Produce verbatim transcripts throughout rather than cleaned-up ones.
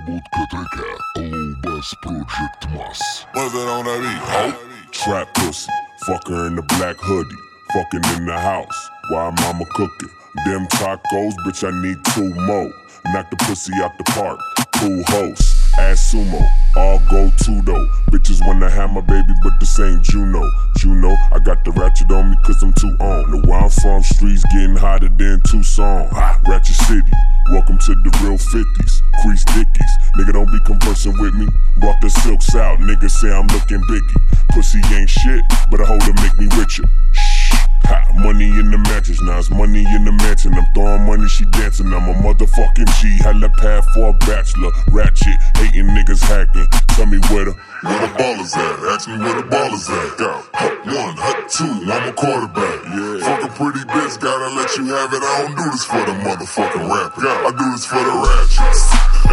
Разработка трека Low-Bass Project Mass. What's that on that beat? Ho? Trap pussy, fuck her in the black hoodie, fucking in the house while mama cooking. Them tacos, bitch, I need two more. Knock the pussy out the park, cool host. Ass sumo, all go to though. Bitches wanna have my baby, but this ain't Juno. Juno, I got the ratchet on me cause I'm too on. The where I'm from, streets getting hotter than Tucson. Hot Ratchet City, welcome to the real fifties. Crease Dickies, nigga don't be conversing with me. Brought the silks out, nigga say I'm looking biggie. Pussy ain't shit, but a hoe to make me richer. Shh, ha, money in the mattress, now it's money in the mansion. I'm throwing money, she dancing, I'm a motherfucking G. Hella pad for a bachelor, ratchet, hating niggas hacking. Tell me where the Where the ballers at? Ask me where the ballers at. Go. Hut one, hut two, I'm a quarterback. Yeah. Fuck a pretty bitch, gotta let you have it. I don't do this for the motherfucking rappers. I do this for the ratchets.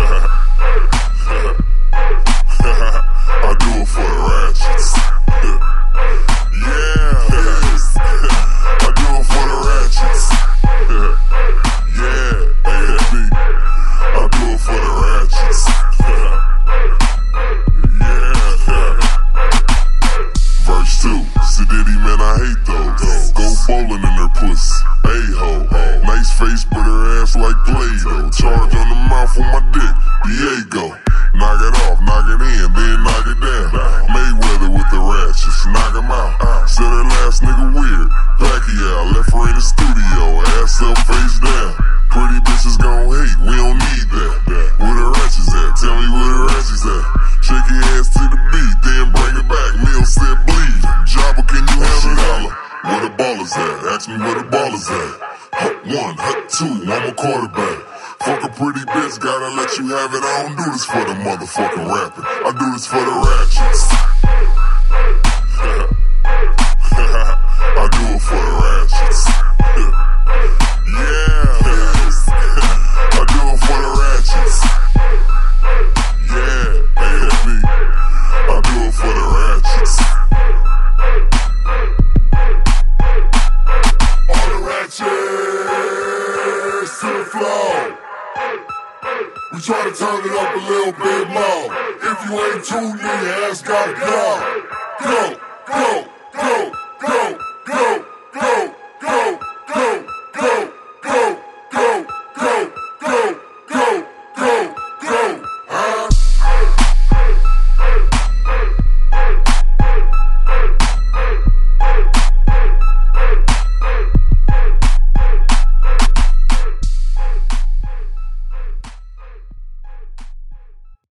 I do it for the ratchets. Yeah. I do it for the ratchets. Yeah, A S B. I do it for the ratchets. Verse two, Sadiddy, man, I hate those. Go bowling in her pussy, a-ho. Nice face, but her ass like Play-Doh. Charge on the mouth with my dick, Diego. Knock it off, knock it in, then knock it down. Mayweather with the ratchets, knock him out. Said her last nigga weird, Pacquiao. Left her in the studio, ass up, face down. Pretty bitches gon' hate, we don't need that. Where the ratchets at? Tell me where the ratchets at. Shake your ass to the beat, then bring it back. Neil said bleed. Jabba, can you handle that? Where the ballers at? Ask me where the ballers at. Hut one, hut two, I'm a quarterback. Fuck a pretty bitch, gotta let you have it. I don't do this for the motherfucking rapper. I do this for the ratchets. I do it for the ratchets. Yeah. I do it for the ratchets. Yeah, A S B. I do it for the ratchets. All the ratchets to the floor. We try to turn it up a little bit more. If you ain't tuned in, your ass gotta go. Go.